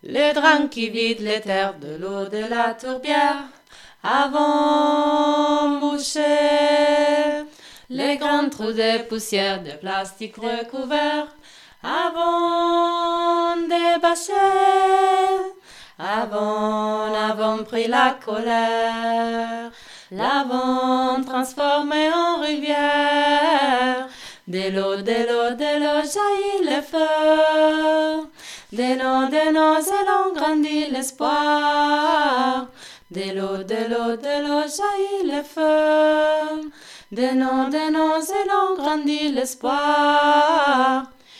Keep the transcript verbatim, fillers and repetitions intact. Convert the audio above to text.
Le drain qui vide les terres de l'eau de la tourbière, avant boucher les grands trous de poussière de plastique recouverts, avant débâcher, avant, avant pris la colère, l'avant transformé en rivière. De l'eau, de l'eau, de l'eau jaillit le feu, de nos, de nos élans grandit l'espoir. De l'eau, de l'eau, de l'eau jaillit le feu, de nos, de nos élans grandit l'espoir.